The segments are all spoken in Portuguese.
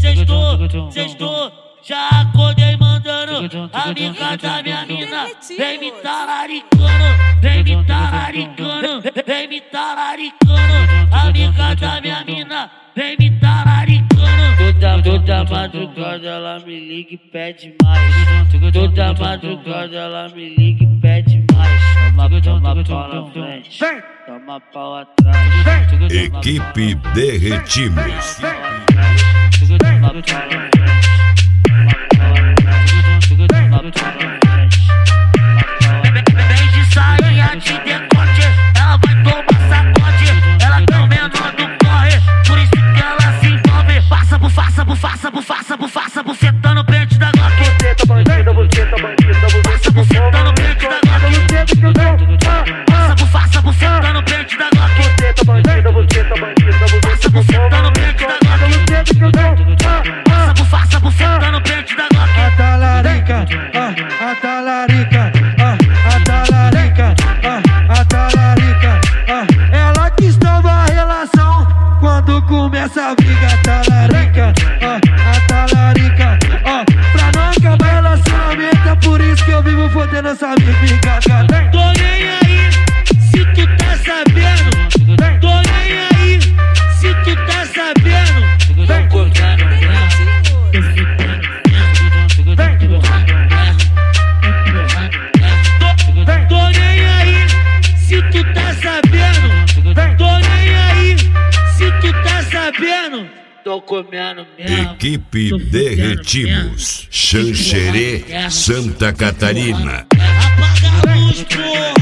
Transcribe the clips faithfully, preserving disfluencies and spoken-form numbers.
sextou, sextou. Já acordei mandando a amiga da minha mina. Vem me talaricando, vem me talaricando, vem me talaricando. Amiga da minha mina, vem me talaricando. Toda, toda madrugada ela me liga e pede mais. Toda madrugada ela me liga e pede mais. Toma, toma pau na frente, toma pau atrás. Equipe Derretimos. Vem de sainha de decote, ela vai tomar sacode. Ela tem o menor do corre, por isso que ela se envolve. Passa, bufaça, bufaça, bufaça, bufaça, buceta no pente da Glock. Buceta bandida, buceta bandida, passa buceta no pente da Glock. Passa, bufaça, buceta no pente da Glock. Buceta bandida, buceta bandida, passa buceta no pente da Glock. Passa, bufaça, buceta no pente da Glock. A talarica, ah, a talarica, ah, a talarica, ah, a talarica, ah, ela que estava a relação quando começa a briga. Talarica, ah, a talarica, ah, pra não acabar relacionamento, é por isso que eu vivo fodendo essa amiga. Tô nem aí, se tu tá sabendo. Tô nem aí, se tu tá sabendo. Tô cortando Tô nem aí, se tu tá sabendo. Tô nem aí, se tu tá sabendo. Tô comendo mesmo. Equipe Derretimos. Xanxerê, Santa Catarina. Apaga a luz, porra.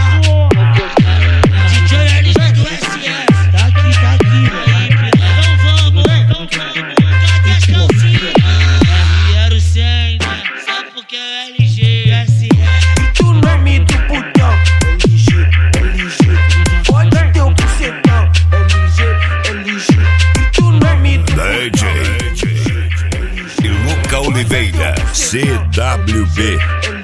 D J L G do S S. Tá aqui, tá aqui. Então vamos, então vamos. Cadê as calcinhas? Quero cem, né? Só porque é L G, S S. O nome do putão, L G, L G. Pode ter o bucetão, L G, L G. O nome do D J Luca Oliveira, C W B.